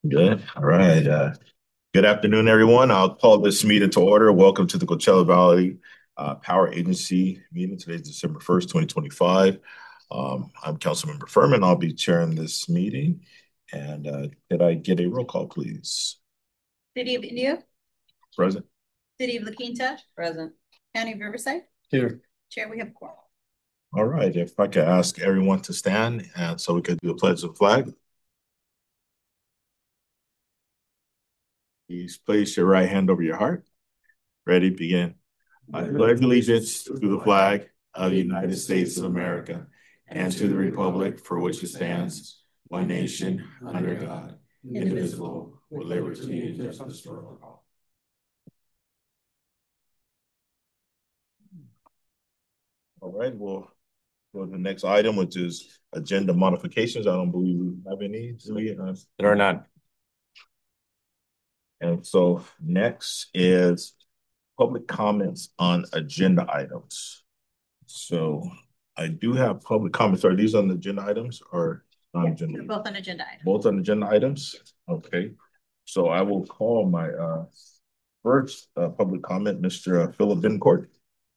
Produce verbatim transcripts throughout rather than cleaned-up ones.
Good. All right. Uh, good afternoon, everyone. I'll call this meeting to order. Welcome to the Coachella Valley uh, Power Agency meeting. Today is December first, twenty twenty-five. Um, I'm Councilmember Furman. I'll be chairing this meeting. And uh, could I get a roll call, please? City of Indio, Present. City of La Quinta, present. County of Riverside, Here. Chair, we have quorum. All right. If I could ask everyone to stand and so we could do a pledge of flag. Please place your right hand over your heart. Ready, begin. I pledge allegiance to the flag of the United States of America and to the republic for which it stands, one nation, under God, indivisible, with liberty and justice for all. All right, we'll go to the next item, which is agenda modifications. I don't believe we have any. Do we? Uh, There are none. And so next is public comments on agenda items. So I do have public comments. Are these on the agenda items or non-agenda? Both on agenda items. Both on agenda items? Okay. So I will call my uh, first uh, public comment, Mister Uh, Philip Bencourt.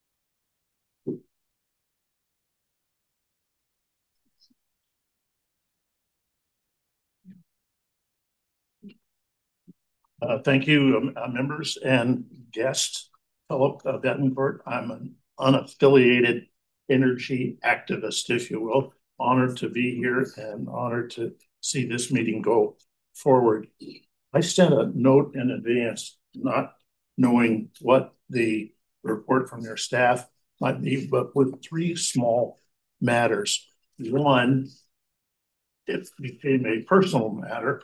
Uh, thank you, um, uh, members and guests. Philip uh, Bettencourt. I'm an unaffiliated energy activist, if you will. Honored to be here and honored to see this meeting go forward. I sent a note in advance, not knowing what the report from your staff might be, but with three small matters. One, it became a personal matter.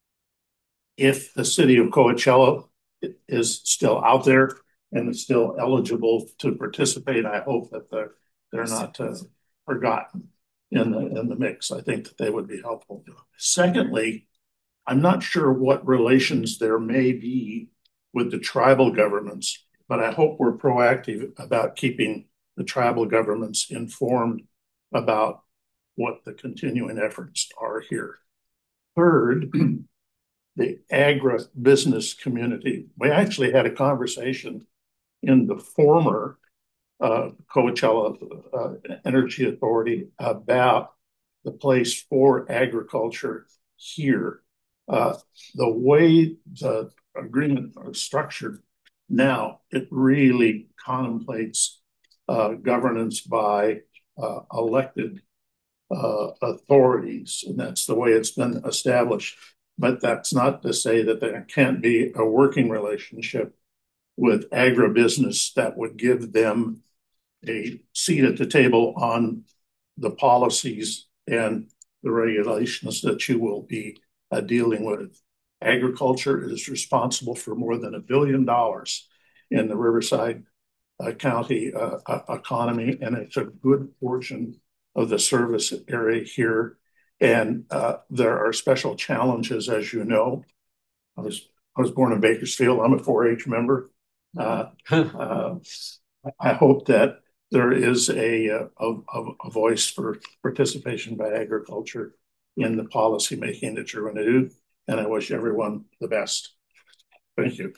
If the city of Coachella is still out there and is still eligible to participate, I hope that they're, they're not uh, forgotten in the, in the mix. I think that they would be helpful. Secondly, I'm not sure what relations there may be with the tribal governments, but I hope we're proactive about keeping the tribal governments informed about what the continuing efforts are here. Third, the agribusiness community. We actually had a conversation in the former uh, Coachella uh, Energy Authority about the place for agriculture here. Uh, the way the agreement is structured now, it really contemplates uh, governance by uh, elected uh, authorities, and that's the way it's been established. But that's not to say that there can't be a working relationship with agribusiness that would give them a seat at the table on the policies and the regulations that you will be uh, dealing with. Agriculture is responsible for more than a billion dollars in the Riverside uh, County uh, uh, economy, and it's a good portion of the service area here. And uh, there are special challenges, as you know. I was I was born in Bakersfield. I'm a four H member. Uh, uh, I hope that there is a, a, a, a voice for participation by agriculture in the policy making that you're going to do. And I wish everyone the best. Thank you.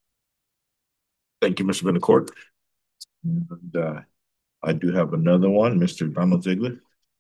Thank you, Mister Bencourt. And uh, I do have another one, Mister Donald Ziegler.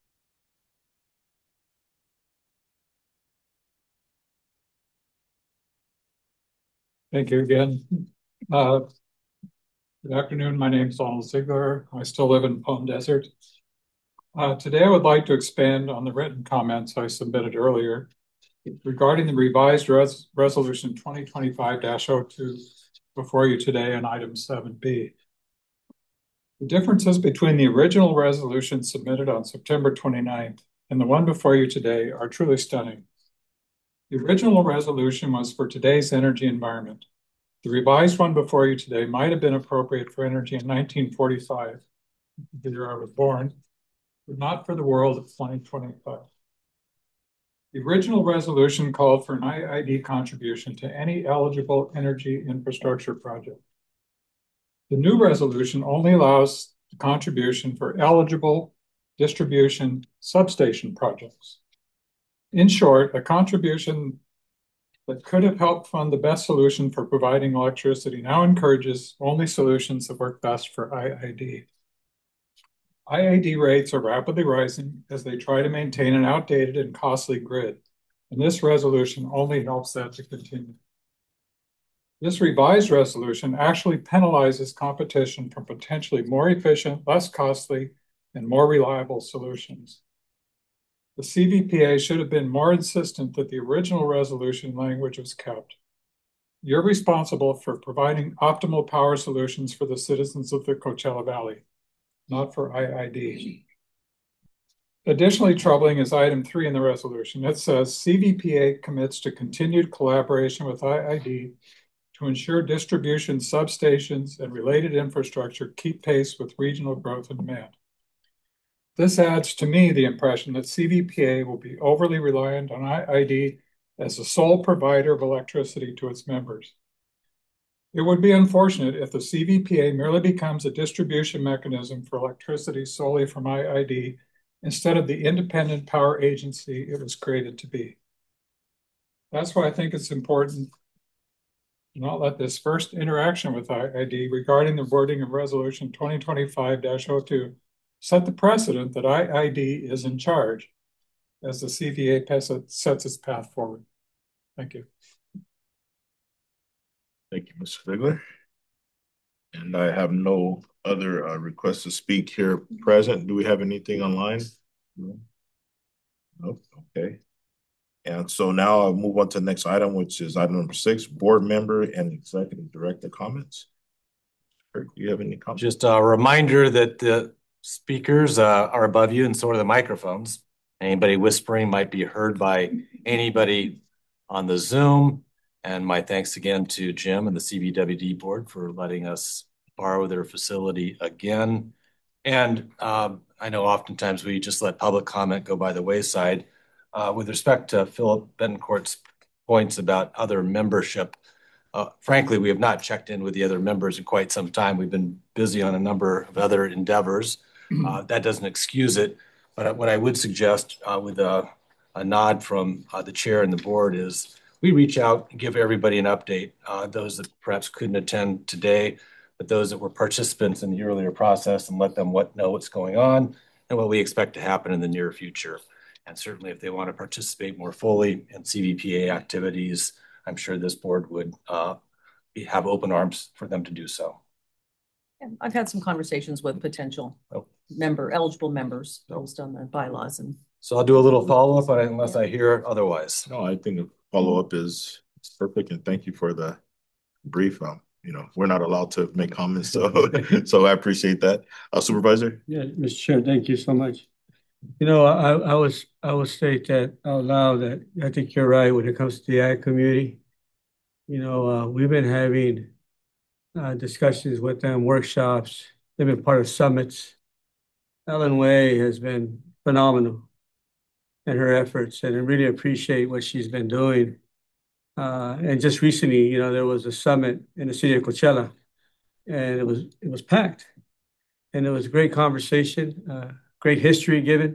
Thank you again. Uh, good afternoon. My name is Donald Ziegler. I still live in Palm Desert. Uh, today, I would like to expand on the written comments I submitted earlier regarding the revised res resolution twenty twenty-five dash oh two before you today on item seven B. The differences between the original resolution submitted on September twenty-ninth and the one before you today are truly stunning. The original resolution was for today's energy environment. The revised one before you today might have been appropriate for energy in nineteen forty-five, the year I was born, but not for the world of twenty twenty-five. The original resolution called for an I I D contribution to any eligible energy infrastructure project. The new resolution only allows the contribution for eligible distribution substation projects. In short, a contribution that could have helped fund the best solution for providing electricity now encourages only solutions that work best for I I D. I I D rates are rapidly rising as they try to maintain an outdated and costly grid, and this resolution only helps that to continue. This revised resolution actually penalizes competition for potentially more efficient, less costly, and more reliable solutions. The C V P A should have been more insistent that the original resolution language was kept. You're responsible for providing optimal power solutions for the citizens of the Coachella Valley, not for I I D. Additionally troubling is item three in the resolution. It says C V P A commits to continued collaboration with I I D to ensure distribution substations and related infrastructure keep pace with regional growth and demand. This adds to me the impression that C V P A will be overly reliant on I I D as the sole provider of electricity to its members. It would be unfortunate if the C V P A merely becomes a distribution mechanism for electricity solely from I I D instead of the independent power agency it was created to be. That's why I think it's important to not let this first interaction with I I D regarding the wording of Resolution twenty twenty-five dash oh two set the precedent that I I D is in charge as the C V A sets its path forward. Thank you. Thank you, Mister Figler. And I have no other uh, requests to speak here present. Do we have anything online? No. Nope. Okay. And so now I'll move on to the next item, which is item number six, board member and executive director comments. Do you have any comments? Just a reminder that the speakers uh, are above you and so are the microphones. Anybody whispering might be heard by anybody on the Zoom. And my thanks again to Jim and the C V W D board for letting us borrow their facility again. And um, I know oftentimes we just let public comment go by the wayside. Uh, with respect to Philip Betancourt's points about other membership, uh, frankly, we have not checked in with the other members in quite some time. We've been busy on a number of other endeavors. Uh, that doesn't excuse it. But what I would suggest uh, with a, a nod from uh, the chair and the board is we reach out and give everybody an update, uh, those that perhaps couldn't attend today, but those that were participants in the earlier process, and let them what, know what's going on and what we expect to happen in the near future. And certainly if they want to participate more fully in C V P A activities, I'm sure this board would uh, be, have open arms for them to do so. And I've had some conversations with potential oh. member, eligible members based on the bylaws. And so I'll do a little follow-up on it unless I hear otherwise. No, I think the follow-up is perfect. And thank you for the brief. Um, you know, we're not allowed to make comments. So, so I appreciate that. Uh, Supervisor? Yeah, Mister Chair, thank you so much. You know, I, I was I will state that out loud that I think you're right when it comes to the ag community. You know, uh, we've been having uh, discussions with them, workshops. They've been part of summits. Ellen Way has been phenomenal in her efforts, and I really appreciate what she's been doing. Uh, and just recently, you know, there was a summit in the city of Coachella, and it was it was packed, and it was a great conversation. Uh, Great history given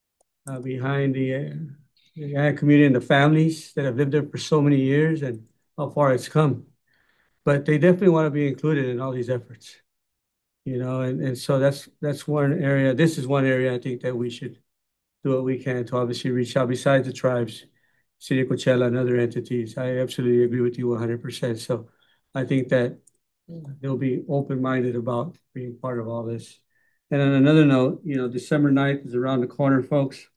uh, behind the, uh, the ag community and the families that have lived there for so many years and how far it's come. But they definitely want to be included in all these efforts, you know, and, and so that's that's one area. This is one area I think that we should do what we can to obviously reach out besides the tribes, City of Coachella and other entities. I absolutely agree with you one hundred percent. So I think that they'll be open-minded about being part of all this. And on another note, you know, December ninth is around the corner, folks.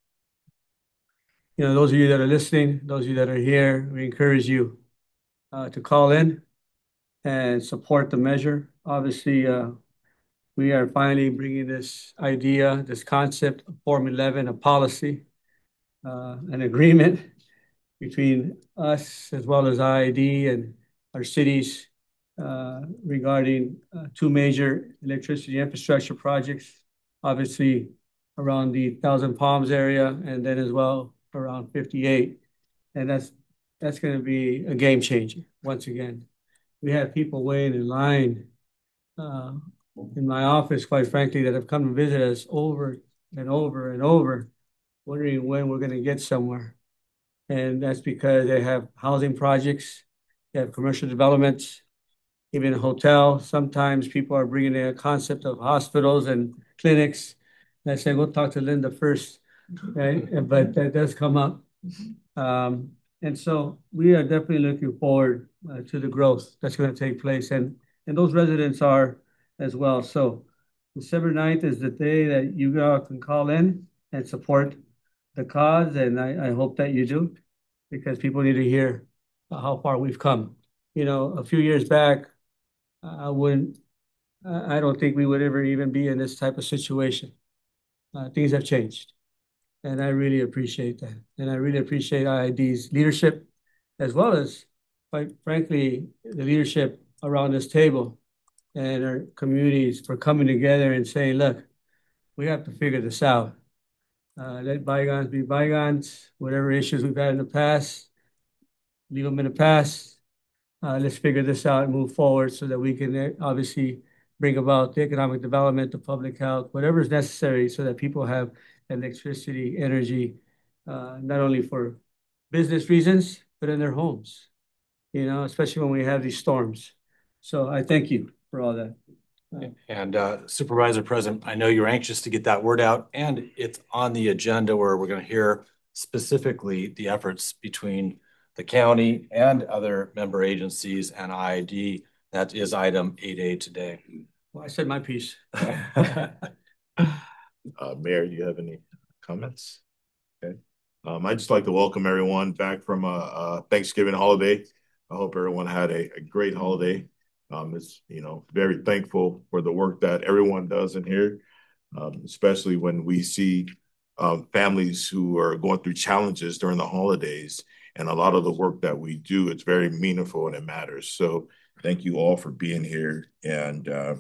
You know, those of you that are listening, those of you that are here, we encourage you uh, to call in and support the measure. Obviously, uh, we are finally bringing this idea, this concept of Form eleven, a policy, uh, an agreement between us as well as I I D and our cities Uh, regarding uh, two major electricity infrastructure projects, obviously around the Thousand Palms area and then as well around fifty-eight. And that's that's going to be a game changer once again. We have people waiting in line uh, in my office, quite frankly, that have come and visit us over and over and over, wondering when we're going to get somewhere. And that's because they have housing projects, they have commercial developments, even a hotel. Sometimes people are bringing in a concept of hospitals and clinics. And I say, we'll talk to Linda first, right? But that does come up. Um, and so we are definitely looking forward uh, to the growth that's going to take place. And, and those residents are as well. So December ninth is the day that you all can call in and support the cause. And I, I hope that you do, because people need to hear how far we've come. You know, a few years back, I wouldn't, I don't think we would ever even be in this type of situation. Uh, things have changed. And I really appreciate that. And I really appreciate I I D's leadership, as well as, quite frankly, the leadership around this table and our communities for coming together and saying, look, we have to figure this out. Uh, let bygones be bygones. Whatever issues we've had in the past, leave them in the past. Uh, let's figure this out and move forward so that we can uh, obviously bring about the economic development, the public health, whatever is necessary so that people have electricity, energy, uh, not only for business reasons, but in their homes, you know, especially when we have these storms. So I thank you for all that. And uh, Supervisor President, I know you're anxious to get that word out, and it's on the agenda where we're going to hear specifically the efforts between the county and other member agencies and I I D. That is item eight A today. Well, I said my piece. Uh, Mayor, do you have any comments? Okay. Um, I'd just like to welcome everyone back from a, a Thanksgiving holiday. I hope everyone had a, a great holiday. Um, it's, you know, very thankful for the work that everyone does in here, um, especially when we see um, families who are going through challenges during the holidays. And a lot of the work that we do, it's very meaningful and it matters. So thank you all for being here. And uh,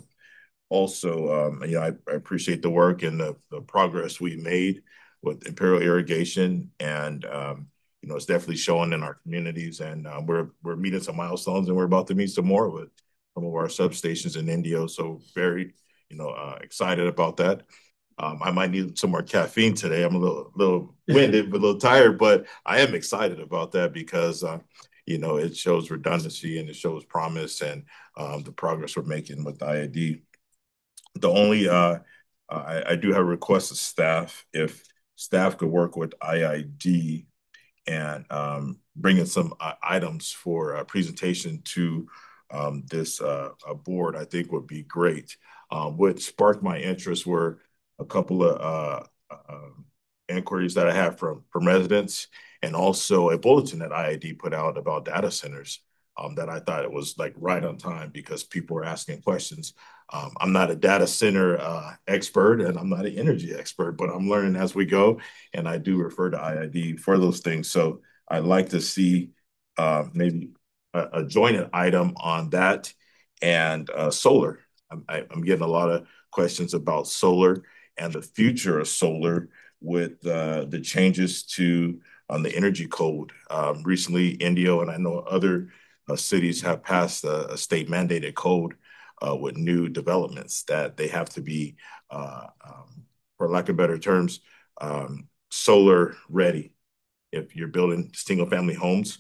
also, um, you know, I, I appreciate the work and the, the progress we made with Imperial Irrigation. And, um, you know, it's definitely showing in our communities. And uh, we're, we're meeting some milestones, and we're about to meet some more with some of our substations in Indio. So very, you know, uh, excited about that. Um, I might need some more caffeine today. I'm a little, little winded, but a little tired, but I am excited about that because, uh, you know, it shows redundancy and it shows promise and um, the progress we're making with I I D. The only, uh, I, I do have a request of staff, if staff could work with I I D and um, bring in some uh, items for a presentation to um, this uh, board, I think would be great. Um, what sparked my interest were a couple of uh, uh, inquiries that I have from, from residents, and also a bulletin that I I D put out about data centers um, that I thought it was like right on time because people were asking questions. Um, I'm not a data center uh, expert and I'm not an energy expert, but I'm learning as we go. And I do refer to I I D for those things. So I'd like to see uh, maybe a, a joint item on that and uh, solar. I'm, I, I'm getting a lot of questions about solar and the future of solar with uh, the changes to on the energy code. Um, recently, Indio and I know other uh, cities have passed a, a state mandated code uh, with new developments that they have to be, uh, um, for lack of better terms, um, solar ready if you're building single family homes.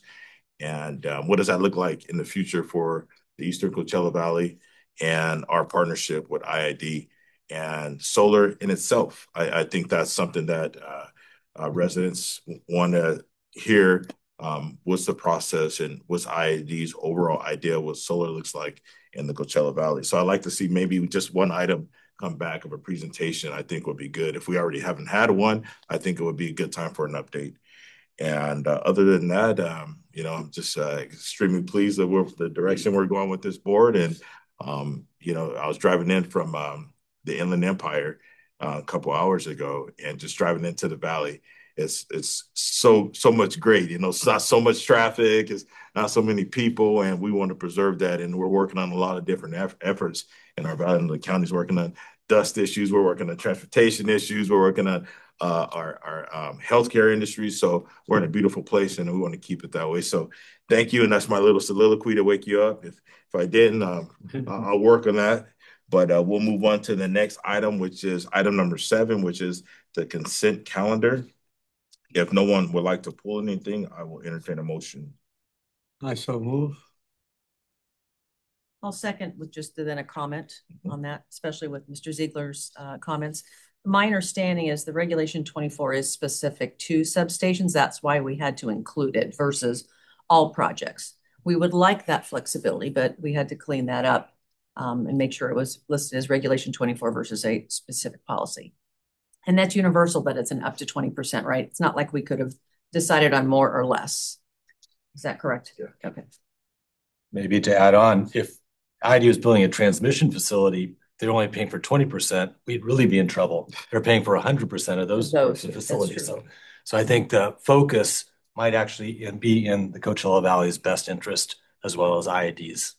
And um, what does that look like in the future for the Eastern Coachella Valley and our partnership with I I D and solar in itself? I, I think that's something that uh, uh, residents want to hear. Um, what's the process and what's I I D's overall idea what solar looks like in the Coachella Valley? So I'd like to see maybe just one item come back of a presentation. I think would be good. If we already haven't had one, I think it would be a good time for an update. And uh, other than that, um, you know, I'm just uh, extremely pleased that we're the direction we're going with this board. And, um, you know, I was driving in from um, the Inland Empire uh, a couple hours ago and just driving into the valley. It's it's so, so much great. You know, it's not so much traffic. It's not so many people. And we want to preserve that. And we're working on a lot of different eff- efforts in our valley. And the county's working on dust issues. We're working on transportation issues. We're working on Uh, our our um, healthcare industry. So we're in a beautiful place, and we want to keep it that way. So thank you, and that's my little soliloquy to wake you up. If if I didn't, um, I'll work on that. But uh, we'll move on to the next item, which is item number seven, which is the consent calendar. If no one would like to pull anything, I will entertain a motion. I so move. I'll second with just then a comment on that, especially with Mister Ziegler's uh, comments. My understanding is the regulation twenty-four is specific to substations. That's why we had to include it versus all projects. We would like that flexibility, but we had to clean that up um, and make sure it was listed as regulation twenty-four versus a specific policy. And that's universal, but it's an up to twenty percent, right? It's not like we could have decided on more or less. Is that correct? Yeah. Okay. Maybe to add on, if I D was building a transmission facility, they're only paying for twenty percent, we'd really be in trouble. They're paying for one hundred percent of those, those facilities. So, so I think the focus might actually be in the Coachella Valley's best interest as well as I D's.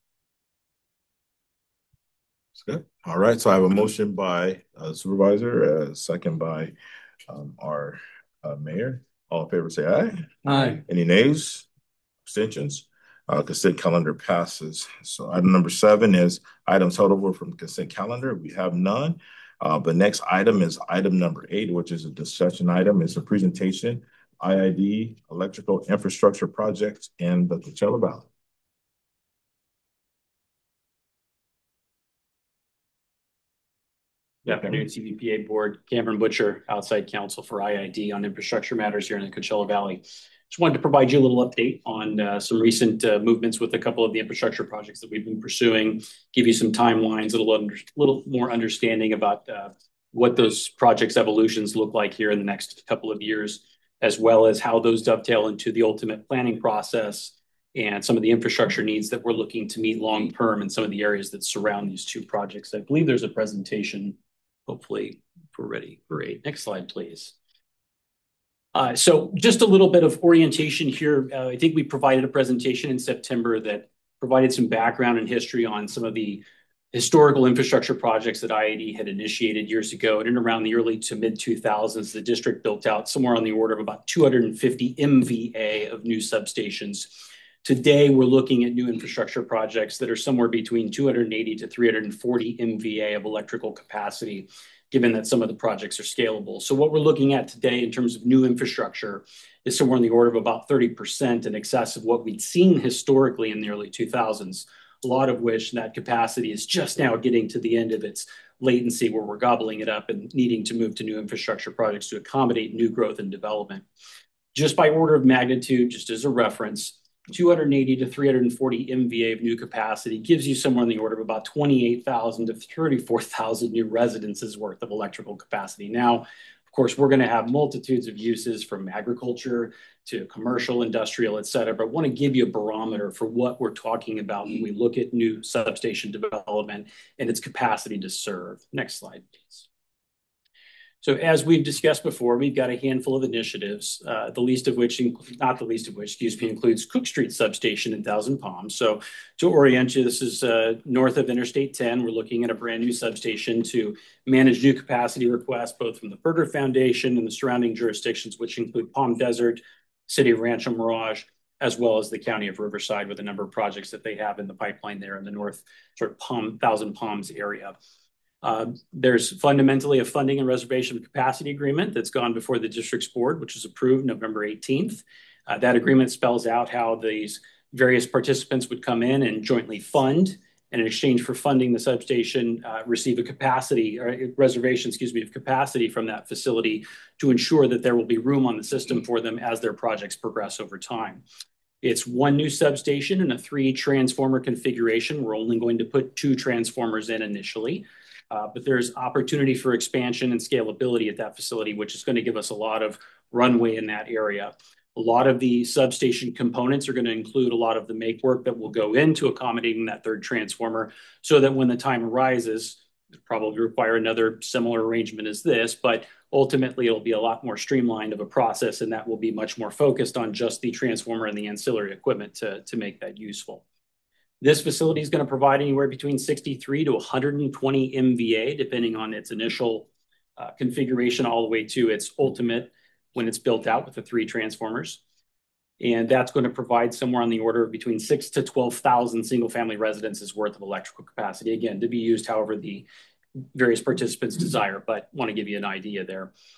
That's good. All right. So I have a motion by uh, Supervisor, a uh, second by um, our uh, Mayor. All in favor, say aye. Aye. Any nays? Abstentions? Uh, consent calendar passes. So item number seven is items held over from consent calendar. We have none. Uh, the next item is item number eight, which is a discussion item. It's a presentation, I I D, electrical infrastructure projects in the Coachella Valley. Good afternoon, C V P A Board. Cameron Butcher, outside counsel for I I D on infrastructure matters here in the Coachella Valley. Just wanted to provide you a little update on uh, some recent uh, movements with a couple of the infrastructure projects that we've been pursuing, give you some timelines, a little, under, little more understanding about uh, what those projects' evolutions look like here in the next couple of years, as well as how those dovetail into the ultimate planning process and some of the infrastructure needs that we're looking to meet long-term in some of the areas that surround these two projects. I believe there's a presentation. Hopefully, if we're ready for eight. Next slide, please. Uh, so just a little bit of orientation here. Uh, I think we provided a presentation in September that provided some background and history on some of the historical infrastructure projects that I I D had initiated years ago. And in around the early to mid two thousands, the district built out somewhere on the order of about two hundred fifty M V A of new substations. Today, we're looking at new infrastructure projects that are somewhere between two hundred eighty to three hundred forty M V A of electrical capacity, given that some of the projects are scalable. So what we're looking at today in terms of new infrastructure is somewhere in the order of about thirty percent in excess of what we'd seen historically in the early two thousands, a lot of which that capacity is just now getting to the end of its latency where we're gobbling it up and needing to move to new infrastructure projects to accommodate new growth and development. Just by order of magnitude, just as a reference, two hundred eighty to three hundred forty M V A of new capacity gives you somewhere in the order of about twenty-eight thousand to thirty-four thousand new residences worth of electrical capacity. Now, of course, we're going to have multitudes of uses from agriculture to commercial, industrial, et cetera, but I want to give you a barometer for what we're talking about when we look at new substation development and its capacity to serve. Next slide, please. So as we've discussed before, we've got a handful of initiatives, uh, the least of which, not the least of which, excuse me, includes Cook Street Substation in Thousand Palms. So to orient you, this is uh, north of Interstate ten. We're looking at a brand new substation to manage new capacity requests, both from the Berger Foundation and the surrounding jurisdictions, which include Palm Desert, City of Rancho Mirage, as well as the County of Riverside with a number of projects that they have in the pipeline there in the north sort of Palm, Thousand Palms area. Uh, there's fundamentally a funding and reservation of capacity agreement that's gone before the district's board, which was approved November eighteenth. Uh, that agreement spells out how these various participants would come in and jointly fund, and in exchange for funding the substation, uh, receive a capacity or a reservation, excuse me, of capacity from that facility to ensure that there will be room on the system for them as their projects progress over time. It's one new substation and a three transformer configuration. We're only going to put two transformers in initially. Uh, but there's opportunity for expansion and scalability at that facility, which is going to give us a lot of runway in that area. A lot of the substation components are going to include a lot of the make work that will go into accommodating that third transformer so that when the time arises, it'll probably require another similar arrangement as this, but ultimately it'll be a lot more streamlined of a process, and that will be much more focused on just the transformer and the ancillary equipment to, to make that useful. This facility is going to provide anywhere between sixty-three to one hundred twenty M V A, depending on its initial uh, configuration, all the way to its ultimate when it's built out with the three transformers. And that's going to provide somewhere on the order of between six to twelve thousand single-family residences worth of electrical capacity, again, to be used however the various participants desire, but want to give you an idea there.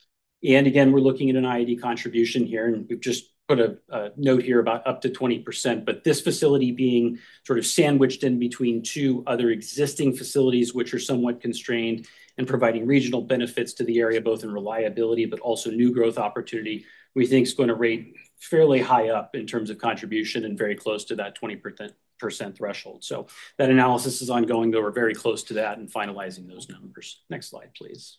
And again, we're looking at an I I D contribution here, and we've just put a, a note here about up to twenty percent, but this facility being sort of sandwiched in between two other existing facilities, which are somewhat constrained, and providing regional benefits to the area, both in reliability, but also new growth opportunity, we think is going to rate fairly high up in terms of contribution and very close to that twenty percent threshold. So that analysis is ongoing, though we're very close to that and finalizing those numbers. Next slide, please.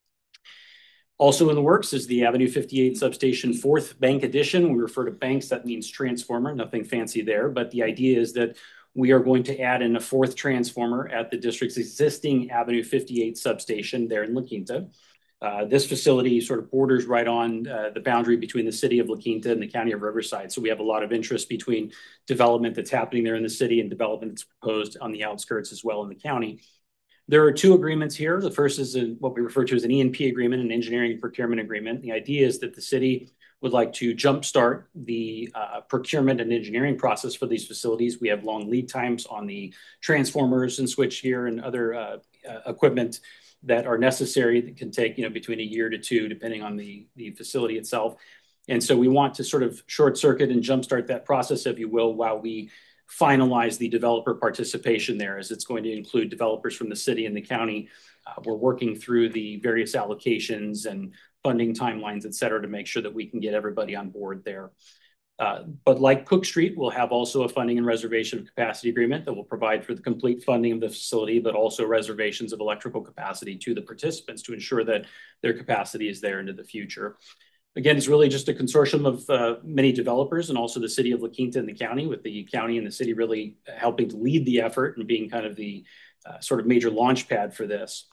Also in the works is the Avenue fifty-eight substation fourth bank addition. We refer to banks, that means transformer, nothing fancy there. But the idea is that we are going to add in a fourth transformer at the district's existing Avenue fifty-eight substation there in La Quinta. Uh, this facility sort of borders right on uh, the boundary between the city of La Quinta and the county of Riverside. So we have a lot of interest between development that's happening there in the city and development that's proposed on the outskirts as well in the county. There are two agreements here. The first is a, what we refer to as an E and P agreement, an engineering and procurement agreement. The idea is that the city would like to jumpstart the uh, procurement and engineering process for these facilities. We have long lead times on the transformers and switchgear and other uh, uh, equipment that are necessary that can take, you know, between a year to two, depending on the, the facility itself. And so we want to sort of short circuit and jumpstart that process, if you will, while we finalize the developer participation there, as it's going to include developers from the city and the county. Uh, we're working through the various allocations and funding timelines, et cetera, to make sure that we can get everybody on board there. Uh, but like Cook Street, we'll have also a funding and reservation of capacity agreement that will provide for the complete funding of the facility, but also reservations of electrical capacity to the participants to ensure that their capacity is there into the future. Again, it's really just a consortium of uh, many developers and also the city of La Quinta and the county, with the county and the city really helping to lead the effort and being kind of the uh, sort of major launch pad for this.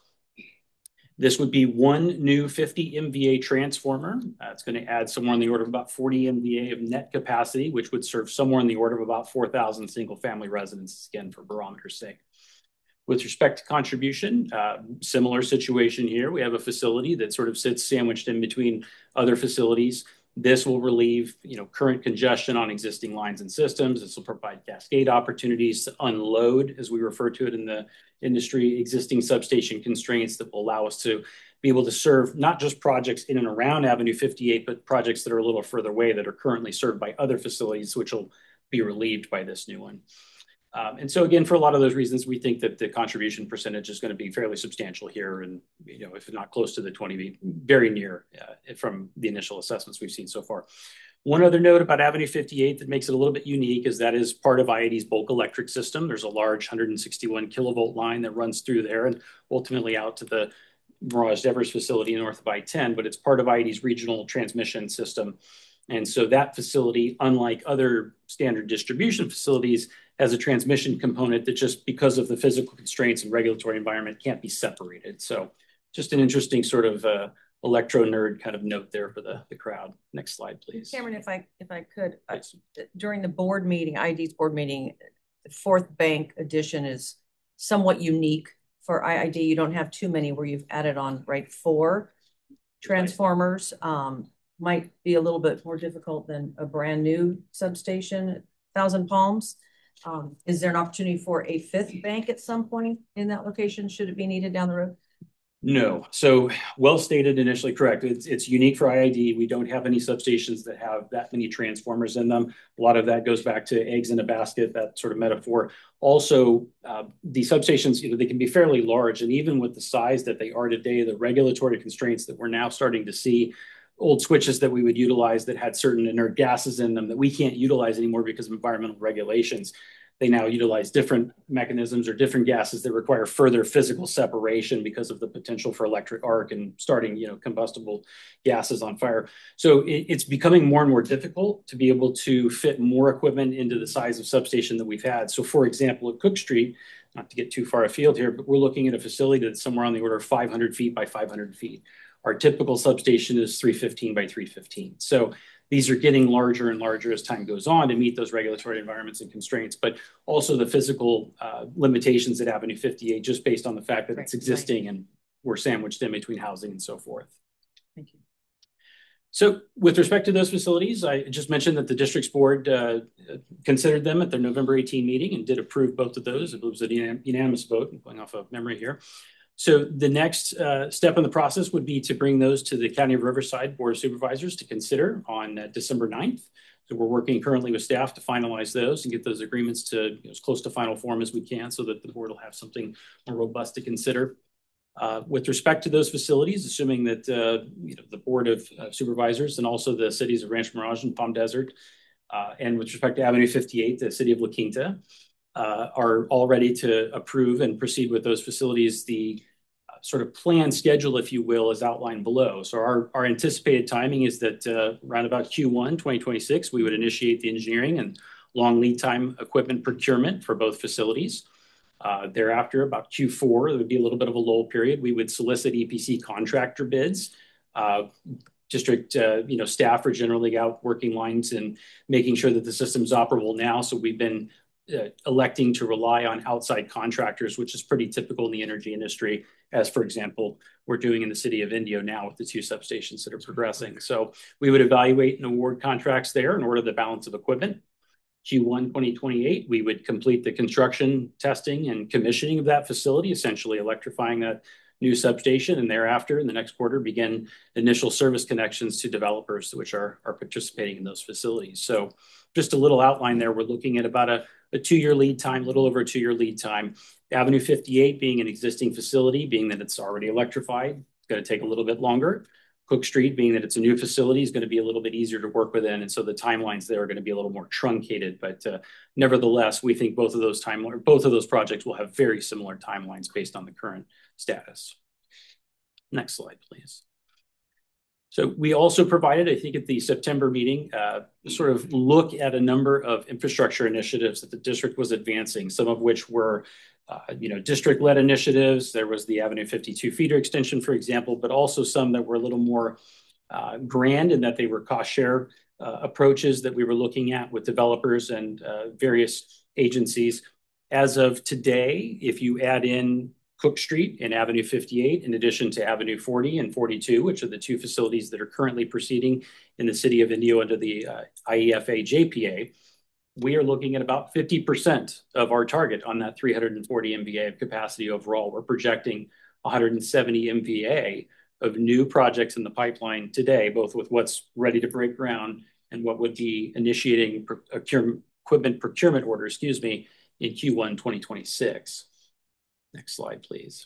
This would be one new fifty M V A transformer. Uh, it's going to add somewhere in the order of about forty M V A of net capacity, which would serve somewhere in the order of about four thousand single family residences, again, for barometer's sake. With respect to contribution, uh, similar situation here. We have a facility that sort of sits sandwiched in between other facilities. This will relieve, you know, current congestion on existing lines and systems. This will provide cascade opportunities to unload, as we refer to it in the industry, existing substation constraints that will allow us to be able to serve not just projects in and around Avenue fifty-eight, but projects that are a little further away that are currently served by other facilities, which will be relieved by this new one. Um, and so again, for a lot of those reasons, we think that the contribution percentage is going to be fairly substantial here, and, you know, if not close to the twenty, very near uh, from the initial assessments we've seen so far. One other note about Avenue fifty-eight that makes it a little bit unique is that is part of I I D's bulk electric system. There's a large one hundred sixty-one kilovolt line that runs through there and ultimately out to the Mirage Devers facility north of I ten, but it's part of I I D's regional transmission system. And so that facility, unlike other standard distribution facilities, has a transmission component that just because of the physical constraints and regulatory environment can't be separated. So just an interesting sort of uh, electro nerd kind of note there for the, the crowd. Next slide, please. Cameron, if I if I could, uh, during the board meeting, I I D's board meeting, the fourth bank addition is somewhat unique for I I D. You don't have too many where you've added on, right, four transformers. Um, might be a little bit more difficult than a brand new substation, Thousand Palms. Um, is there an opportunity for a fifth bank at some point in that location? Should it be needed down the road? No. So well stated, initially correct. It's, it's unique for I I D. We don't have any substations that have that many transformers in them. A lot of that goes back to eggs in a basket, that sort of metaphor. Also, uh, the substations, you know, they can be fairly large. And even with the size that they are today, the regulatory constraints that we're now starting to see, old switches that we would utilize that had certain inert gases in them that we can't utilize anymore because of environmental regulations. They now utilize different mechanisms or different gases that require further physical separation because of the potential for electric arc and starting, you know, combustible gases on fire. So it, it's becoming more and more difficult to be able to fit more equipment into the size of substation that we've had. So for example, at Cook Street, not to get too far afield here, but we're looking at a facility that's somewhere on the order of five hundred feet by five hundred feet. Our typical substation is three fifteen by three fifteen. So these are getting larger and larger as time goes on to meet those regulatory environments and constraints, but also the physical uh, limitations at Avenue fifty-eight, just based on the fact that right, it's existing right. and we're sandwiched in between housing and so forth. Thank you. So with respect to those facilities, I just mentioned that the district's board uh, considered them at their November eighteenth meeting and did approve both of those. It was a unanimous vote, going off of memory here. So the next uh, step in the process would be to bring those to the County of Riverside Board of Supervisors to consider on uh, December ninth. So we're working currently with staff to finalize those and get those agreements to you know, as close to final form as we can so that the board will have something more robust to consider. Uh, with respect to those facilities, assuming that uh, you know, the Board of uh, Supervisors and also the cities of Rancho Mirage and Palm Desert, uh, and with respect to Avenue fifty-eight, the city of La Quinta, uh, are all ready to approve and proceed with those facilities. The uh, sort of plan schedule, if you will, is outlined below. So our, our anticipated timing is that uh, around about Q one twenty twenty-six, we would initiate the engineering and long lead time equipment procurement for both facilities. Uh, thereafter, about Q four, there would be a little bit of a lull period. We would solicit E P C contractor bids. Uh, district, uh, you know, staff are generally out working lines and making sure that the system's operable now. So we've been uh, electing to rely on outside contractors, which is pretty typical in the energy industry, as, for example, we're doing in the city of Indio now with the two substations that are progressing. So we would evaluate and award contracts there and order the balance of equipment. Q one twenty twenty-eight, we would complete the construction, testing, and commissioning of that facility, essentially electrifying that new substation, and thereafter, in the next quarter, begin initial service connections to developers which are, are participating in those facilities. So just a little outline there, we're looking at about a, a two-year lead time, a little over a two-year lead time. Avenue fifty-eight being an existing facility, being that it's already electrified, it's going to take a little bit longer. Cook Street, being that it's a new facility, is going to be a little bit easier to work within. And so the timelines there are going to be a little more truncated. But uh, nevertheless, we think both of those time, both of those projects will have very similar timelines based on the current status. Next slide, please. So we also provided, I think at the September meeting, uh, sort of look at a number of infrastructure initiatives that the district was advancing, some of which were Uh, you know, district-led initiatives. There was the Avenue fifty-two feeder extension, for example, but also some that were a little more uh, grand in that they were cost-share uh, approaches that we were looking at with developers and uh, various agencies. As of today, if you add in Cook Street and Avenue fifty-eight, in addition to Avenue forty and forty-two, which are the two facilities that are currently proceeding in the city of Indio under the uh, I E F A J P A, we are looking at about fifty percent of our target on that three hundred forty M V A of capacity overall. We're projecting one hundred seventy M V A of new projects in the pipeline today, both with what's ready to break ground and what would be initiating procurement, equipment procurement order, excuse me, in Q one twenty twenty-six. Next slide, please.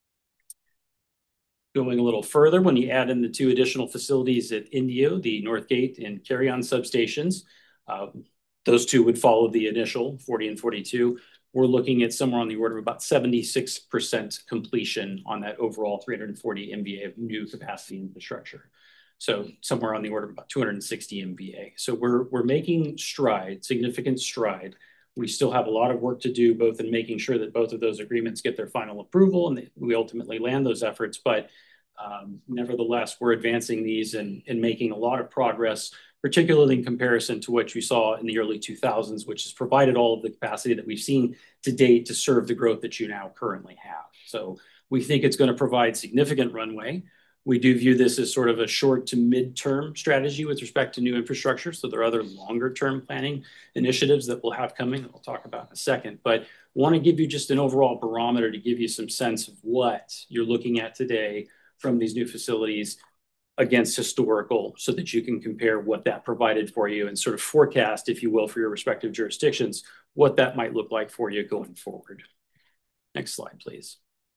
Going a little further, when you add in the two additional facilities at Indio, the Northgate and Carry-On substations, uh, those two would follow the initial forty and forty-two. We're looking at somewhere on the order of about seventy-six percent completion on that overall three hundred forty M V A of new capacity infrastructure. So somewhere on the order of about two hundred sixty M V A. So we're, we're making stride, significant stride. We still have a lot of work to do, both in making sure that both of those agreements get their final approval and we ultimately land those efforts. But um, nevertheless, we're advancing these and, and making a lot of progress, particularly in comparison to what you saw in the early two thousands, which has provided all of the capacity that we've seen to date to serve the growth that you now currently have. So we think it's going to provide significant runway. We do view this as sort of a short to mid-term strategy with respect to new infrastructure. So there are other longer-term planning initiatives that we'll have coming that we'll talk about in a second. But want to give you just an overall barometer to give you some sense of what you're looking at today from these new facilities against historical, so that you can compare what that provided for you and sort of forecast, if you will, for your respective jurisdictions, what that might look like for you going forward. Next slide, please.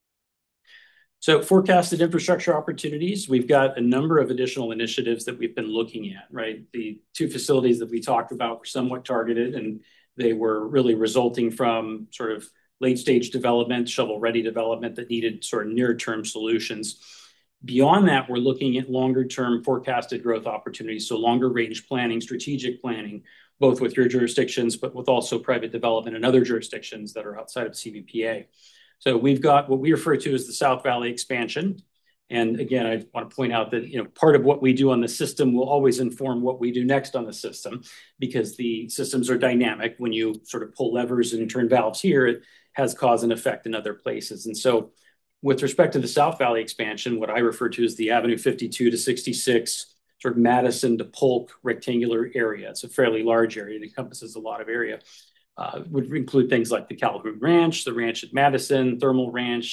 So forecasted infrastructure opportunities, we've got a number of additional initiatives that we've been looking at, right? The two facilities that we talked about were somewhat targeted, and they were really resulting from sort of late stage development, shovel ready development that needed sort of near term solutions. Beyond that, we're looking at longer term forecasted growth opportunities. So longer range planning, strategic planning, both with your jurisdictions, but with also private development and other jurisdictions that are outside of C V P A. So we've got what we refer to as the South Valley expansion. And again, I want to point out that, you know, part of what we do on the system will always inform what we do next on the system, because the systems are dynamic. When you sort of pull levers and turn valves here, it has cause and effect in other places. And so with respect to the South Valley expansion, what I refer to as the Avenue fifty-two to sixty-six, sort of Madison to Polk rectangular area. It's a fairly large area. It encompasses a lot of area. Uh, would include things like the Calhoun Ranch, the ranch at Madison, Thermal Ranch,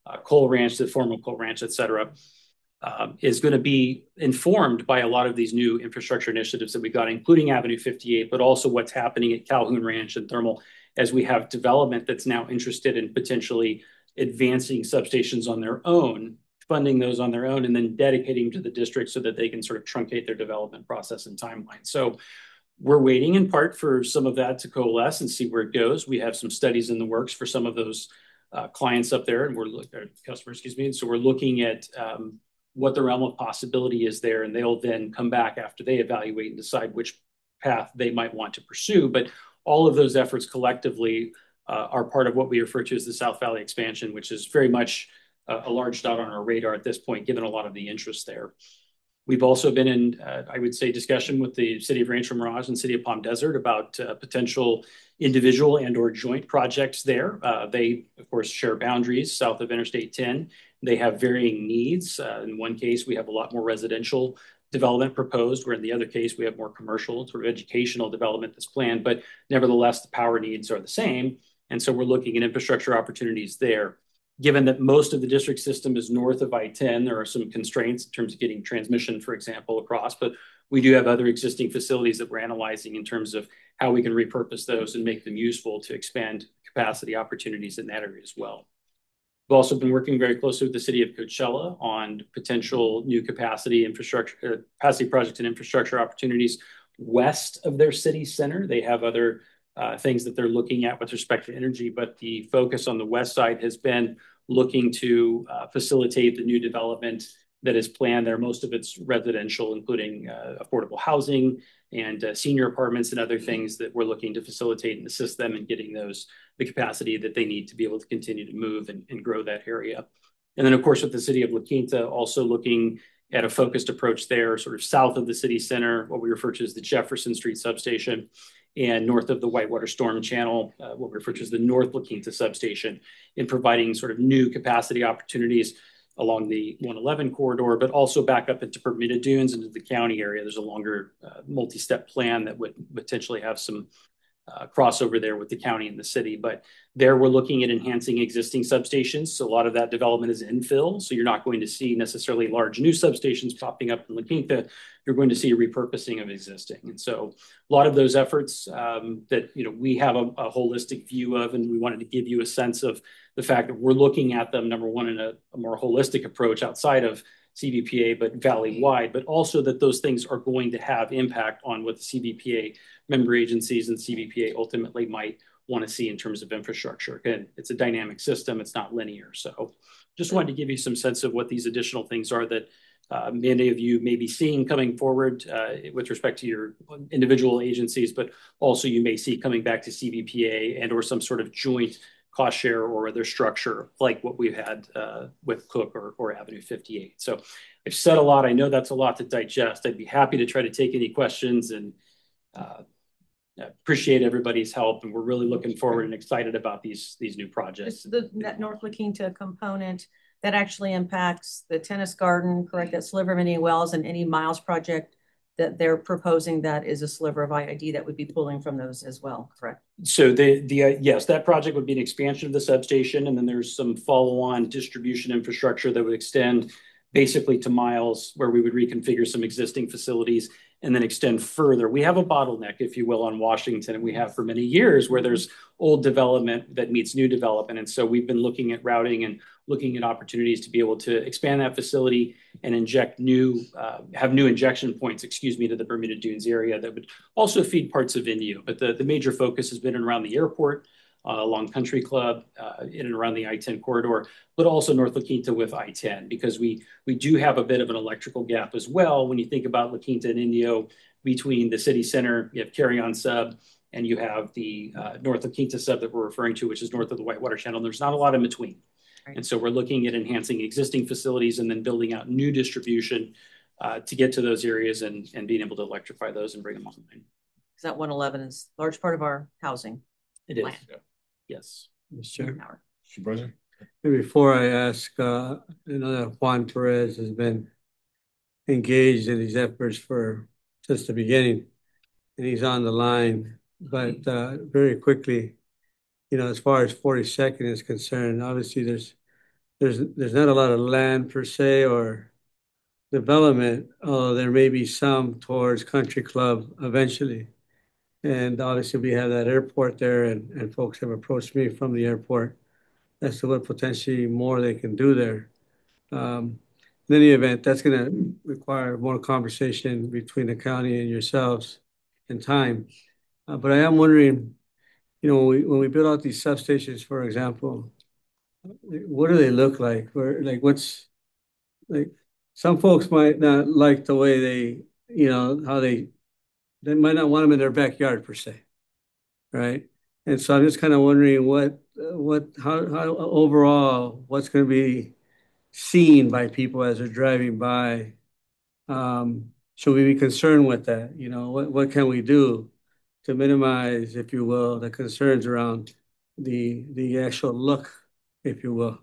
uh, coal ranch, the former coal ranch, et cetera, uh, is going to be informed by a lot of these new infrastructure initiatives that we got, including Avenue fifty-eight, but also what's happening at Calhoun Ranch and Thermal, as we have development that's now interested in potentially advancing substations on their own, funding those on their own, and then dedicating to the district so that they can sort of truncate their development process and timeline. So we're waiting in part for some of that to coalesce and see where it goes. We have some studies in the works for some of those uh, clients up there, and we're looking at customers, excuse me. And so we're looking at um, what the realm of possibility is there, and they'll then come back after they evaluate and decide which path they might want to pursue. But all of those efforts collectively uh, are part of what we refer to as the South Valley expansion, which is very much uh, a large dot on our radar at this point, given a lot of the interest there. We've also been in, uh, I would say, discussion with the City of Rancho Mirage and City of Palm Desert about uh, potential individual and or joint projects there. Uh, they, of course, share boundaries south of Interstate ten. They have varying needs. Uh, in one case, we have a lot more residential development proposed, where in the other case, we have more commercial, sort of educational development that's planned. But nevertheless, the power needs are the same. And so we're looking at infrastructure opportunities there. Given that most of the district system is north of I ten, there are some constraints in terms of getting transmission, for example, across, but we do have other existing facilities that we're analyzing in terms of how we can repurpose those and make them useful to expand capacity opportunities in that area as well. We've also been working very closely with the City of Coachella on potential new capacity infrastructure, uh, capacity projects and infrastructure opportunities west of their city center. They have other Uh, things that they're looking at with respect to energy, but the focus on the west side has been looking to uh, facilitate the new development that is planned there. Most of it's residential, including uh, affordable housing and uh, senior apartments and other things that we're looking to facilitate and assist them in getting those, the capacity that they need to be able to continue to move and, and grow that area. And then, of course, with the City of La Quinta, also looking at a focused approach there, sort of south of the city center, what we refer to as the Jefferson Street substation, and north of the Whitewater Storm Channel, uh, what we refer to as the North La Quinta substation, in providing sort of new capacity opportunities along the one eleven corridor, but also back up into Bermuda Dunes into the county area. There's a longer uh, multi-step plan that would potentially have some Uh, crossover there with the county and the city. But there we're looking at enhancing existing substations. So a lot of that development is infill. So you're not going to see necessarily large new substations popping up in La Quinta. You're going to see a repurposing of existing. And so a lot of those efforts um, that, you know, we have a, a holistic view of, and we wanted to give you a sense of the fact that we're looking at them, number one, in a, a more holistic approach outside of C V P A, but valley-wide, but also that those things are going to have impact on what the C V P A member agencies and C V P A ultimately might want to see in terms of infrastructure. Again, it's a dynamic system. It's not linear. So just wanted to give you some sense of what these additional things are that uh, many of you may be seeing coming forward uh, with respect to your individual agencies, but also you may see coming back to C V P A and or some sort of joint cost share or other structure like what we've had uh, with Cook or, or Avenue fifty-eight. So I've said a lot. I know that's a lot to digest. I'd be happy to try to take any questions, and uh, appreciate everybody's help. And we're really looking forward and excited about these, these new projects. The, that North La Quinta component that actually impacts the tennis garden, correct? That sliver of any wells and any miles project that they're proposing, that is a sliver of I I D that would be pulling from those as well, correct? So the, the uh, yes, that project would be an expansion of the substation, and then there's some follow-on distribution infrastructure that would extend basically to miles, where we would reconfigure some existing facilities and then extend further. We have a bottleneck, if you will, on Washington, and we have for many years, where there's old development that meets new development. And so we've been looking at routing and looking at opportunities to be able to expand that facility and inject new, uh, have new injection points, excuse me, to the Bermuda Dunes area that would also feed parts of Inyo. But the, the major focus has been around the airport, uh, along Country Club, uh, in and around the I ten corridor, but also North La Quinta with I ten, because we we do have a bit of an electrical gap as well. When you think about La Quinta and Inyo, between the city center, you have Carry-On Sub, and you have the uh, North La Quinta sub that we're referring to, which is north of the Whitewater Channel. There's not a lot in between. Right. And so we're looking at enhancing existing facilities and then building out new distribution uh, to get to those areas and, and being able to electrify those and bring them online. Because that one eleven is a large part of our housing. It is. Yeah. Yes. Mister Supervisor? Before I ask, uh, I know that Juan Perez has been engaged in these efforts for since the beginning, and he's on the line. But uh, very quickly, you know, as far as forty-second is concerned, obviously there's there's there's not a lot of land per se or development, although there may be some towards Country Club eventually. And obviously, we have that airport there, and, and folks have approached me from the airport as to what potentially more they can do there. Um, in any event, that's going to require more conversation between the county and yourselves and time. Uh, but I am wondering, you know, when we, when we build out these substations, for example, what do they look like? Or like, what's like, some folks might not like the way they, you know, how they, they might not want them in their backyard per se, right? And so I'm just kind of wondering what, what, how, how overall, what's going to be seen by people as they're driving by. Um, should we be concerned with that? You know, what, what can we do to minimize, if you will, the concerns around the the actual look, if you will,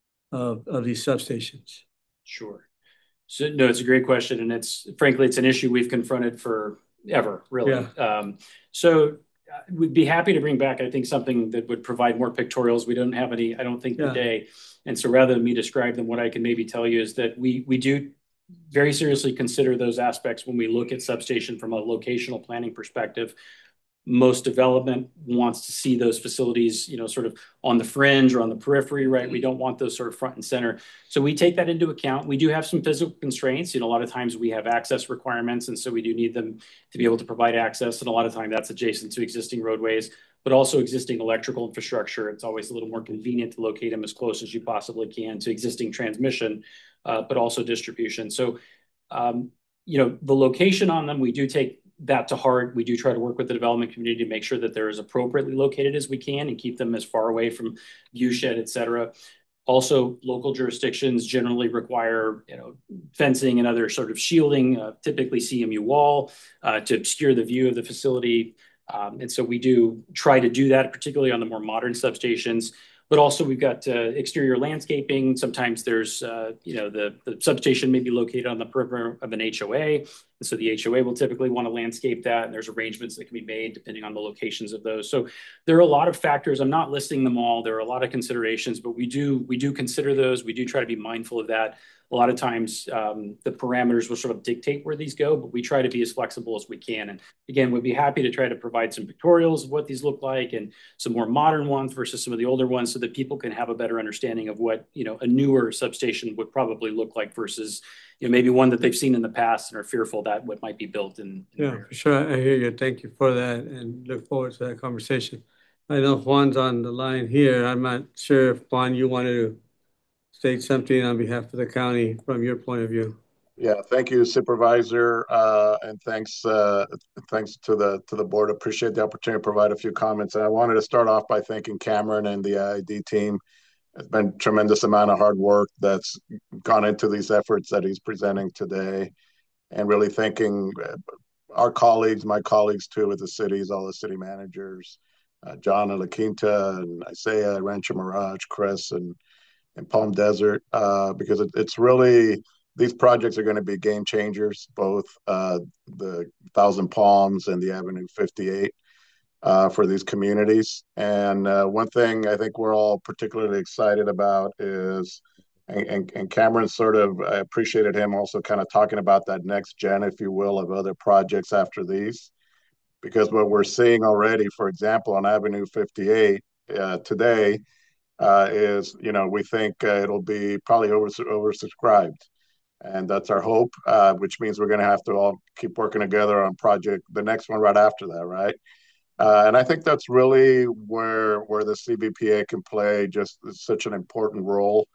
of, of these substations? Sure. So no, it's a great question, and it's frankly it's an issue we've confronted forever, really. Yeah. Um, so uh, we'd be happy to bring back, I think, something that would provide more pictorials. We don't have any, I don't think, Yeah. today. And so rather than me describe them, what I can maybe tell you is that we we do very seriously consider those aspects when we look at substation from a locational planning perspective. Most development wants to see those facilities, you know, sort of on the fringe or on the periphery, right? We don't want those sort of front and center. So we take that into account. We do have some physical constraints. You know, a lot of times we have access requirements, and so we do need them to be able to provide access. And a lot of time that's adjacent to existing roadways, but also existing electrical infrastructure. It's always a little more convenient to locate them as close as you possibly can to existing transmission, uh, but also distribution. So, um, you know, the location on them, we do take that to heart. We do try to work with the development community to make sure that they're as appropriately located as we can and keep them as far away from view shed, et cetera. Also, local jurisdictions generally require, you know, fencing and other sort of shielding, uh, typically C M U wall, uh, to obscure the view of the facility. Um, and so we do try to do that, particularly on the more modern substations. But also we've got uh, exterior landscaping. Sometimes there's, uh, you know, the, the substation may be located on the perimeter of an H O A. And so the H O A will typically want to landscape that. And there's arrangements that can be made depending on the locations of those. So there are a lot of factors. I'm not listing them all. There are a lot of considerations, but we do, we do consider those. We do try to be mindful of that. A lot of times um, the parameters will sort of dictate where these go, but we try to be as flexible as we can. And again, we'd be happy to try to provide some pictorials of what these look like and some more modern ones versus some of the older ones so that people can have a better understanding of what, you know, a newer substation would probably look like versus, you know, maybe one that they've seen in the past and are fearful that what might be built in. in Yeah, for sure. I hear you. Thank you for that and look forward to that conversation. I know Juan's on the line here. I'm not sure if, Juan, you wanted to state something on behalf of the county from your point of view. Yeah, thank you, Supervisor, uh, and thanks, uh, thanks to the to the board. Appreciate the opportunity to provide a few comments. And I wanted to start off by thanking Cameron and the I I D team. It's been a tremendous amount of hard work that's gone into these efforts that he's presenting today, and really thanking our colleagues, my colleagues too, with the cities, all the city managers, uh, John and La Quinta, and Isaiah, Rancho Mirage, Chris, and and Palm Desert, uh, because it, it's really. These projects are going to be game changers, both uh, the Thousand Palms and the Avenue fifty-eight uh, for these communities. And uh, one thing I think we're all particularly excited about is, and, and, and Cameron sort of, I appreciated him also kind of talking about that next gen, if you will, of other projects after these. Because what we're seeing already, for example, on Avenue fifty-eight uh, today uh, is, you know, we think uh, it'll be probably over, oversubscribed. And that's our hope, uh, which means we're going to have to all keep working together on project, the next one right after that, right? Uh, and I think that's really where where the C B P A can play just such an important role.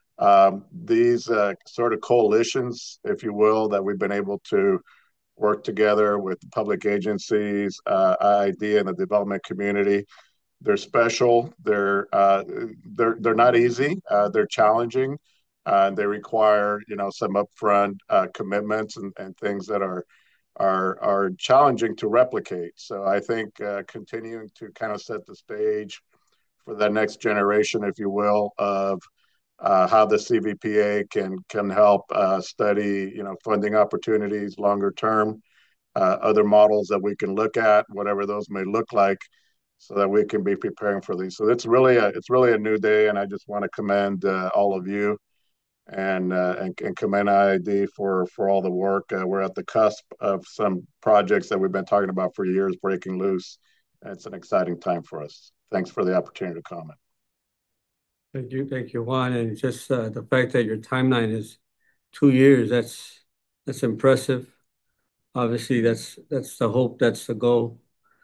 Um, these uh, sort of coalitions, if you will, that we've been able to work together with public agencies, uh, I I D, and the development community. They're special. They're uh, they're they're not easy. Uh, they're challenging. Uh, they require, you know, some upfront uh, commitments and, and things that are are are challenging to replicate. So I think uh, continuing to kind of set the stage for the next generation, if you will, of uh, how the C V P A can can help uh, study, you know, funding opportunities longer term, uh, other models that we can look at, whatever those may look like, so that we can be preparing for these. So it's really a it's really a new day, and I just want to commend uh, all of you and, uh, and and commend I I D for for all the work. Uh, we're at the cusp of some projects that we've been talking about for years breaking loose. It's an exciting time for us. Thanks for the opportunity to comment. Thank you, thank you, Juan. And just uh, the fact that your timeline is two years, that's that's impressive. Obviously, that's that's the hope, that's the goal.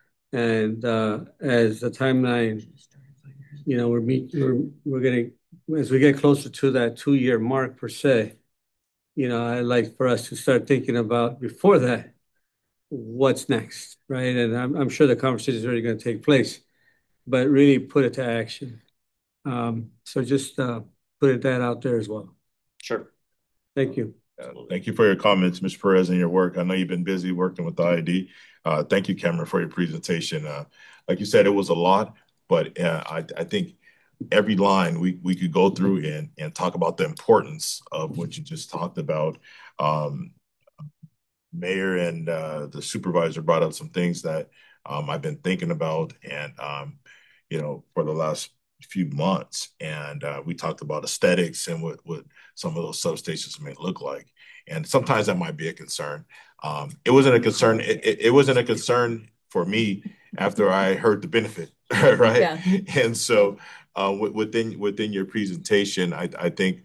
And uh, as the timeline, you know, we're meet, we're we're getting as we get closer to that two-year mark per se. You know, I'd like for us to start thinking about before that, what's next, right? And I'm I'm sure the conversation is already going to take place, but really put it to action. Um, so just uh, put that out there as well. Sure. Thank you. Uh, thank you for your comments, Mister Perez, and your work. I know you've been busy working with the I I D. Uh, thank you, Cameron, for your presentation. Uh, like you said, it was a lot, but uh, I, I think every line we, we could go through and, and talk about the importance of what you just talked about. Um, Mayor and uh, the supervisor brought up some things that um, I've been thinking about and, um, you know, for the last few months. And uh, we talked about aesthetics and what, what some of those substations may look like. And sometimes that might be a concern. Um, it wasn't a concern. It, it, it wasn't a concern for me after I heard the benefit, right? Yeah. And so uh, within within your presentation, I, I think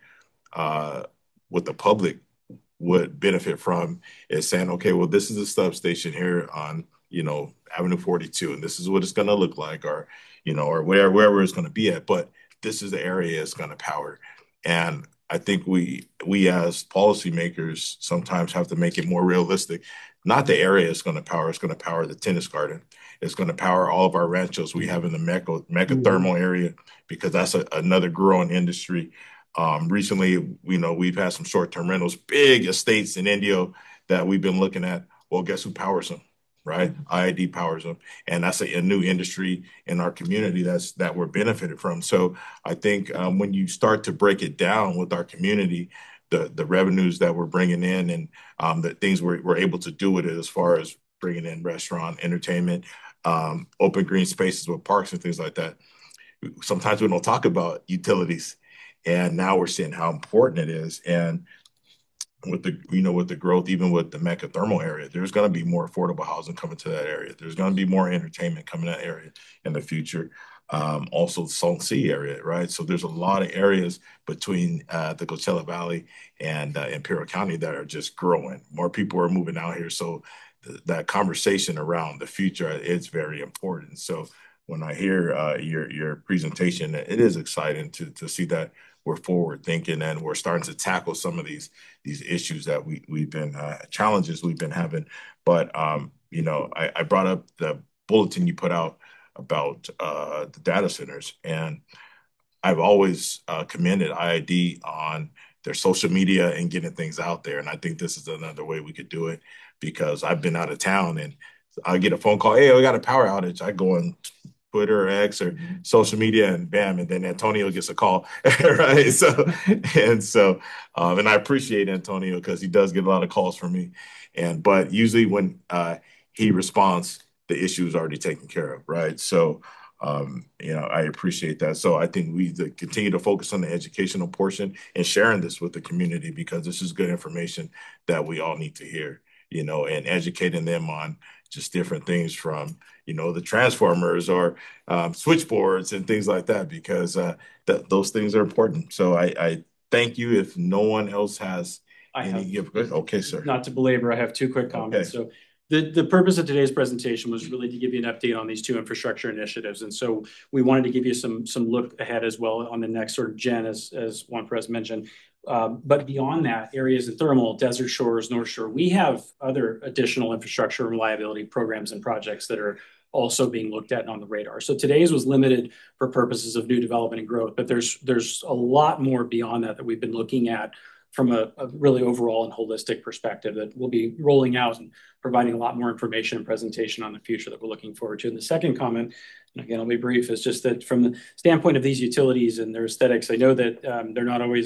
uh, what the public would benefit from is saying, okay, well, this is a substation here on, you know, Avenue forty-two, and this is what it's going to look like, or, you know, or where, wherever it's going to be at, but this is the area it's going to power. And I think we, we as policymakers sometimes have to make it more realistic. Not the area it's going to power, it's going to power the tennis garden. It's going to power all of our ranchos we have in the mega, mega thermal area, because that's a, another growing industry. Um, recently, you know, we've had some short-term rentals, big estates in Indio that we've been looking at. Well, guess who powers them, right? I I D powers them. And that's a, a new industry in our community that's that we're benefited from. So I think um, when you start to break it down with our community, the the revenues that we're bringing in and um, the things we're, we're able to do with it as far as bringing in restaurant, entertainment, um, open green spaces with parks and things like that. Sometimes we don't talk about utilities. And now we're seeing how important it is. And with the, you know, with the growth, even with the mega thermal area, there's going to be more affordable housing coming to that area. There's going to be more entertainment coming to that area in the future. Um, also the Salton Sea area, right? So there's a lot of areas between uh, the Coachella Valley and uh, Imperial County that are just growing. More people are moving out here. So th that conversation around the future is very important. So when I hear uh, your your presentation, it is exciting to to see that we're forward thinking and we're starting to tackle some of these these issues that we we've been uh, challenges we've been having. But um, you know, I, I brought up the bulletin you put out about uh, the data centers, and I've always uh, commended I I D on their social media and getting things out there. And I think this is another way we could do it, because I've been out of town and I get a phone call, hey, we got a power outage. I go on Twitter or X or social media and bam, and then Antonio gets a call, right? So, and so, um, and I appreciate Antonio because he does get a lot of calls from me. And, but usually when uh, he responds, the issue is already taken care of, right? So, um, you know, I appreciate that. So I think we to continue to focus on the educational portion and sharing this with the community, because this is good information that we all need to hear, you know, and educating them on just different things from, you know, the transformers or um, switchboards and things like that, because uh, th those things are important. So I, I thank you. If no one else has I any, have, okay, sir. Not to belabor, I have two quick comments. Okay. So the, the purpose of today's presentation was really to give you an update on these two infrastructure initiatives. And so we wanted to give you some, some look ahead as well on the next sort of gen, as, as Juan Perez mentioned. Um, but beyond that, areas in thermal, Desert Shores, North Shore, we have other additional infrastructure reliability programs and projects that are also being looked at and on the radar. So today's was limited for purposes of new development and growth, but there's there's a lot more beyond that that we've been looking at from a, a really overall and holistic perspective that we'll be rolling out and providing a lot more information and presentation on the future that we're looking forward to. And the second comment, and again, I'll be brief, is just that from the standpoint of these utilities and their aesthetics, I know that um, they're not always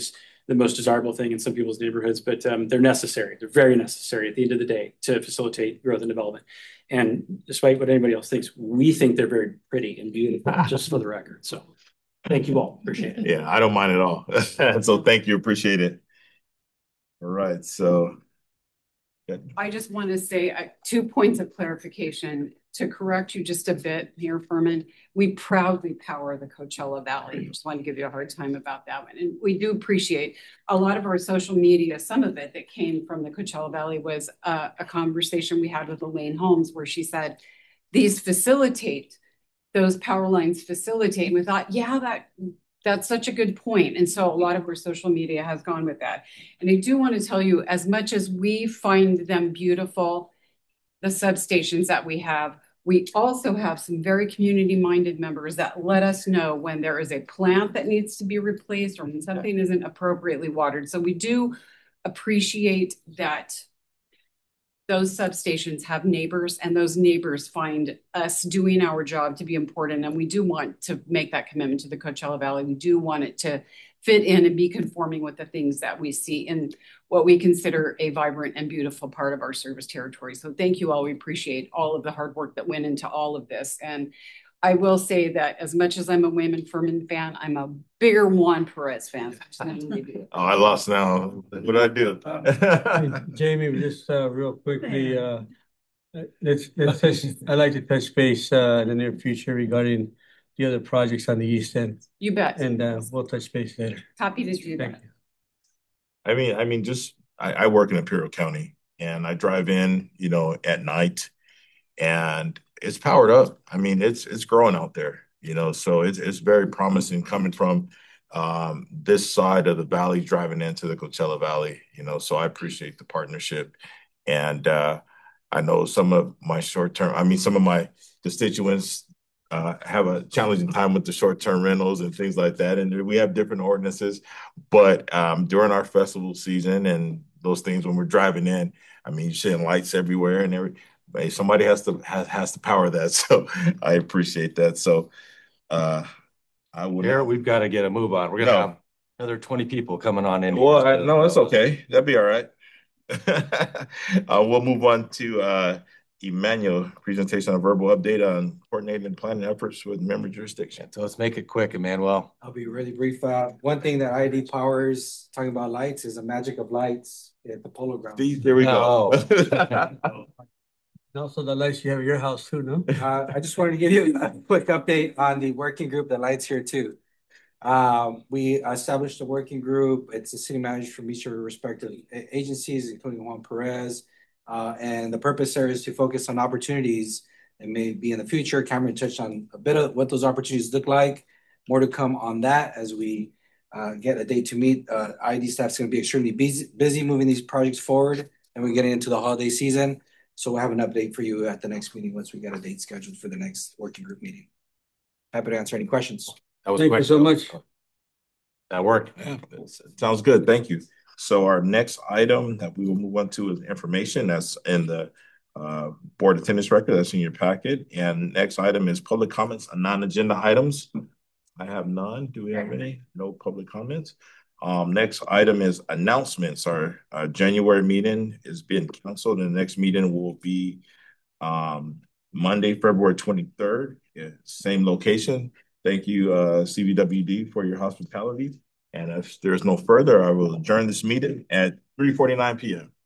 the most desirable thing in some people's neighborhoods, but um, they're necessary. They're very necessary at the end of the day to facilitate growth and development. And despite what anybody else thinks, we think they're very pretty and beautiful, just for the record. So thank you all. Appreciate it. Yeah, I don't mind at all. So thank you. Appreciate it. All right. So I just want to say uh, two points of clarification to correct you just a bit, Mayor Furman. We proudly power the Coachella Valley. I just want to give you a hard time about that one. And we do appreciate a lot of our social media. Some of it that came from the Coachella Valley was uh, a conversation we had with Elaine Holmes where she said, these facilitate, those power lines facilitate. And we thought, yeah, that that's such a good point. And so a lot of our social media has gone with that. And I do want to tell you, as much as we find them beautiful, the substations that we have, we also have some very community-minded members that let us know when there is a plant that needs to be replaced or when something isn't appropriately watered. So we do appreciate that those substations have neighbors, and those neighbors find us doing our job to be important. And we do want to make that commitment to the Coachella Valley. We do want it to fit in and be conforming with the things that we see in what we consider a vibrant and beautiful part of our service territory. So thank you all. We appreciate all of the hard work that went into all of this. And I will say that as much as I'm a Wayman Furman fan, I'm a bigger Juan Perez fan. oh, I lost now. What did I do? Hey, Jamie, just uh, real quickly, uh, let's let's touch, I'd like to touch base uh, in the near future regarding the other projects on the east end. You bet. And uh, we'll touch base later. Happy to do Thank that. you. I mean, I mean, just I, I work in Imperial County, and I drive in, you know, at night, and it's powered up. I mean, it's it's growing out there, you know, so it's it's very promising coming from um, this side of the valley, driving into the Coachella Valley, you know. So I appreciate the partnership, and uh, I know some of my short term. I mean, some of my constituents uh, have a challenging time with the short term rentals and things like that, and we have different ordinances. But um, during our festival season and those things, when we're driving in, I mean, you're seeing lights everywhere, and every Hey, somebody has to has, has to power that, so I appreciate that. So, uh, I would. Here we've got to get a move on. We're gonna No. have another twenty people coming on in. Well, I, no, that's okay. That'd be all right. uh, we'll move on to uh, Emmanuel, presentation of verbal update on coordinating and planning efforts with member jurisdiction. So let's make it quick, Emmanuel. I'll be really brief. Uh, one thing that I I D powers, talking about lights, is the magic of lights at the Polo Grounds. See, there we go. And also the lights you have at your house too, no? Uh, I just wanted to give you a quick update on the working group that lights here too. Um, we established a working group. It's a city manager from each of our respective agencies, including Juan Perez. Uh, and the purpose there is to focus on opportunities that may be in the future. Cameron touched on a bit of what those opportunities look like. More to come on that as we uh, get a date to meet. Uh, I D staff's going to be extremely busy, busy moving these projects forward, and we're getting into the holiday season. So we'll have an update for you at the next meeting once we get a date scheduled for the next working group meeting. Happy to answer any questions. That was Thank quick. you so much. That worked. Yeah, sounds good. Thank you. So our next item that we will move on to is information that's in the uh, board attendance record that's in your packet. And next item is public comments on non-agenda items. I have none. Do we have any? No public comments. Um, next item is announcements. Our uh, January meeting is being canceled, and the next meeting will be um, Monday, February twenty-third. Yeah, same location. Thank you, uh, C V W D, for your hospitality. And if there's no further, I will adjourn this meeting at three forty-nine p m